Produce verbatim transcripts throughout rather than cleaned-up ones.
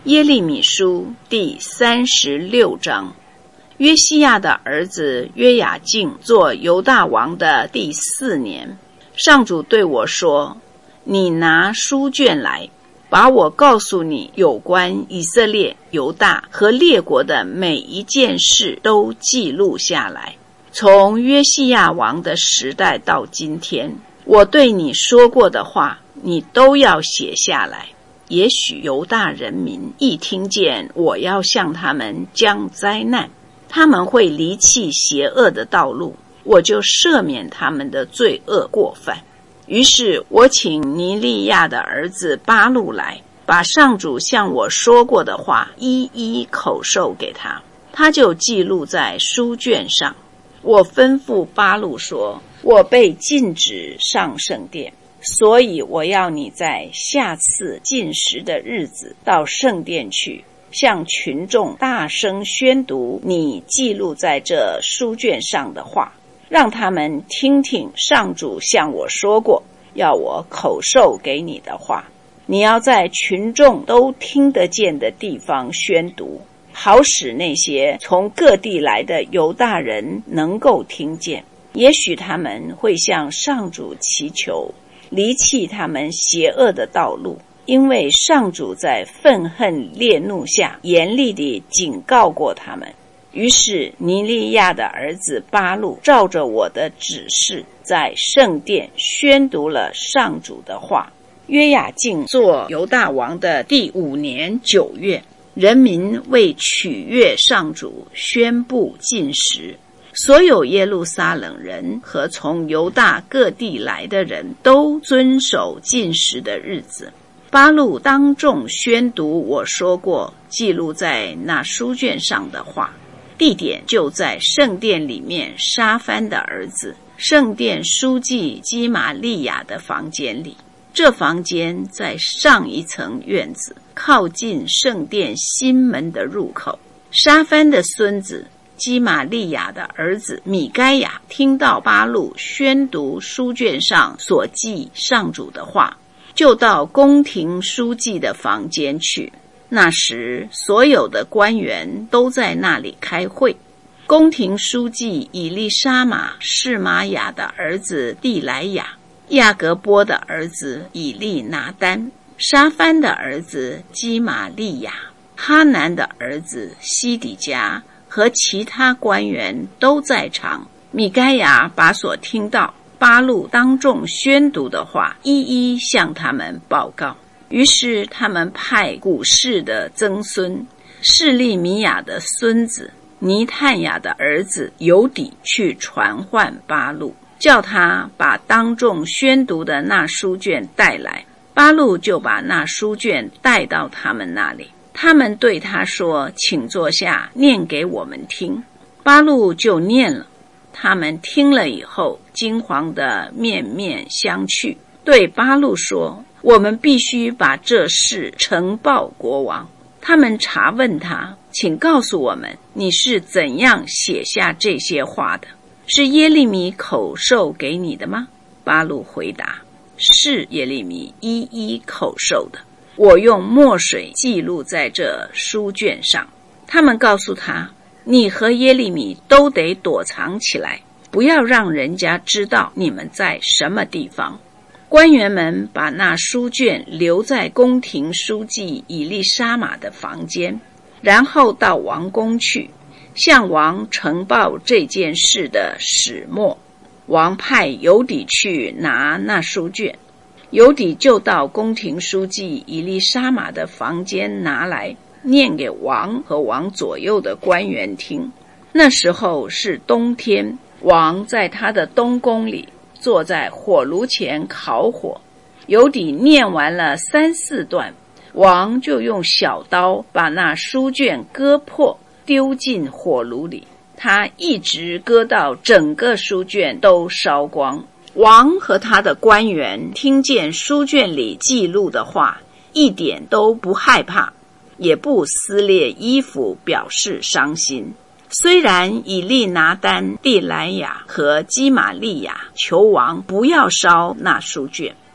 耶利米书第三十六章。约西亚的儿子约雅敬做犹大王的第四年，上主对我说：你拿书卷来，把我告诉你有关以色列、犹大和列国的每一件事都记录下来，从约西亚王的时代到今天，我对你说过的话，你都要写下来。也许犹大人民一听见我要向他们降灾难，他们会离弃邪恶的道路，我就赦免他们的罪恶过犯。于是我请尼利亚的儿子巴录来，把上主向我说过的话一一口授给他，他就记录在书卷上。我吩咐巴录说：我被禁止上圣殿，所以我要你在下次禁食的日子到圣殿去，向群众大声宣读你记录在这书卷上的话，让他们听听上主向我说过要我口授给你的话。你要在群众都听得见的地方宣读，好使那些从各地来的犹大人能够听见。也许他们会向上主祈求，离弃他们邪恶的道路，因为上主在愤恨烈怒下严厉地警告过他们。于是尼利亚的儿子巴录照着我的指示，在圣殿宣读了上主的话。约雅敬做犹大王的第五年九月，人民为取悦上主宣布禁食，所有耶路撒冷人和从犹大各地来的人都遵守禁食的日子。巴录当众宣读我说过记录在那书卷上的话，地点就在圣殿里面沙番的儿子圣殿书记基玛利亚的房间里。这房间在上一层院子，靠近圣殿新门的入口。沙番的孙子基玛利亚的儿子米该亚听到巴录宣读书卷上所记上主的话，就到宫廷书记的房间去。那时所有的官员都在那里开会。宫廷书记以利沙玛示玛雅的儿子蒂莱雅，亚格波的儿子以利拿丹，沙番的儿子基玛利亚，哈南的儿子西底家和其他官员都在场。米该亚把所听到巴录当众宣读的话一一向他们报告。于是他们派古士的曾孙示利米亚的孙子尼探雅的儿子犹底去传唤巴录，叫他把当众宣读的那书卷带来。巴录就把那书卷带到他们那里，他们对他说：请坐下，念给我们听。巴录就念了，他们听了以后惊惶的面面相觑，对巴录说：我们必须把这事呈报国王。他们查问他：请告诉我们，你是怎样写下这些话的？是耶利米口授给你的吗？巴录回答：是耶利米一一口授的，我用墨水记录在这书卷上。他们告诉他：你和耶利米都得躲藏起来，不要让人家知道你们在什么地方。官员们把那书卷留在宫廷书记以利沙玛的房间，然后到王宫去，向王呈报这件事的始末。王派犹底去拿那书卷，犹底就到宫廷书记以利沙玛的房间拿来，念给王和王左右的官员听。那时候是冬天，王在他的东宫里坐在火炉前烤火。犹底念完了三四段，王就用小刀把那书卷割破，丢进火炉里。他一直割到整个书卷都烧光。王和他的官员听见书卷里记录的话，一点都不害怕，也不撕裂衣服表示伤心。虽然以利拿丹、蒂莱雅和基玛利亚求王不要烧那书卷，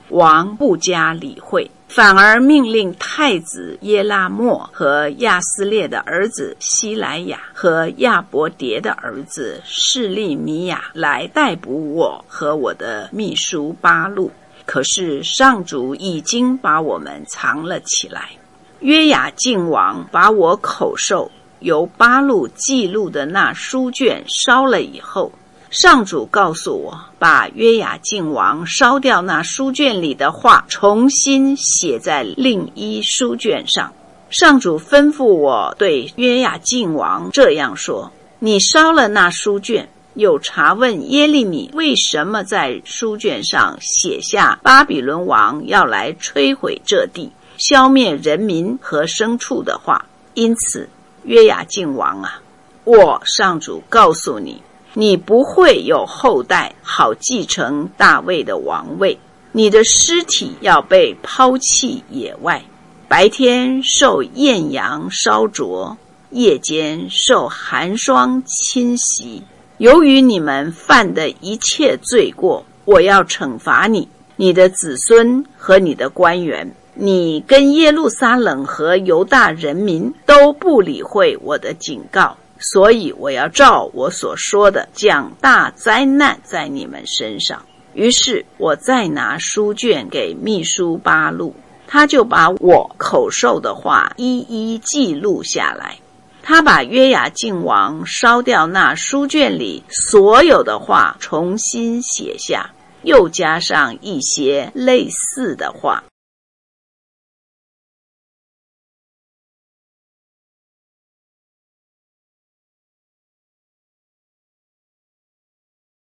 王不加理会，反而命令太子耶拉末和亚斯列的儿子西莱亚和亚伯迭的儿子示利米亚来逮捕我和我的秘书巴录。可是上主已经把我们藏了起来。约雅敬王把我口授由巴录记录的那书卷烧了以后，上主告诉我，把约雅敬王烧掉那书卷里的话重新写在另一书卷上。上主吩咐我对约雅敬王这样说：你烧了那书卷，又查问耶利米为什么在书卷上写下巴比伦王要来摧毁这地，消灭人民和牲畜的话。因此约雅敬王啊，我上主告诉你，你不会有后代好继承大卫的王位，你的尸体要被抛弃野外，白天受艳阳烧灼，夜间受寒霜侵袭。由于你们犯的一切罪过，我要惩罚你，你的子孙和你的官员。你跟耶路撒冷和犹大人民都不理会我的警告，所以我要照我所说的降大灾难在你们身上。于是我再拿书卷给秘书巴录，他就把我口授的话一一记录下来。他把约雅敬王烧掉那书卷里所有的话重新写下，又加上一些类似的话。